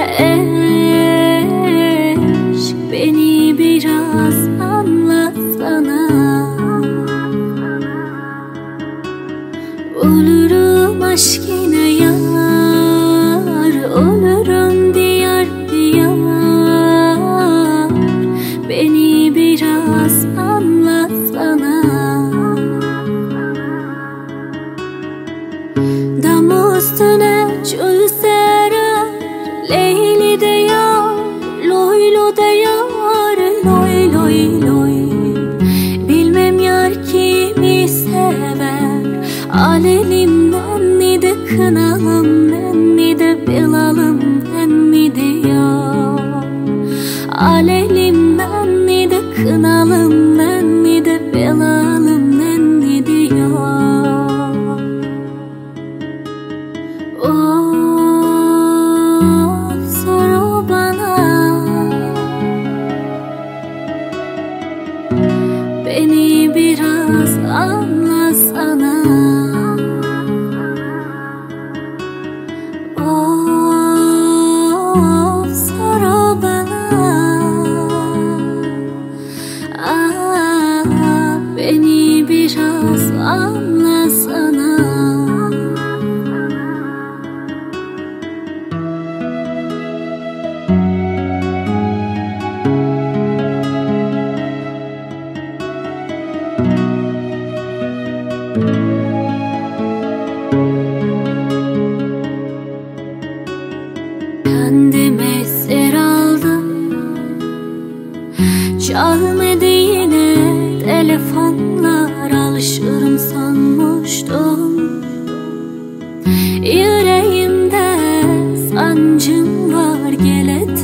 Eşk, beni biraz anlatsana. Olurum aşk yine yar, olurum diyar diyar. Beni biraz anlatsana. Dam üstüne çöl serer, Leyli de yar, loylu de yar, loy loy loy. Bilmem yar kimi sever, alelim ben mi de kınalım, ben mi de belalım, ben mi de yar. Alelim ben mi de kınalım, ben mi de belalım, ben mi de yar. Sor bana, beni biraz anlasana. Sor bana, beni biraz anlasana. Kendime esir aldım, çalmadı yine telefonlar, alışırım sanmıştım. Yüreğimde sancım var, gele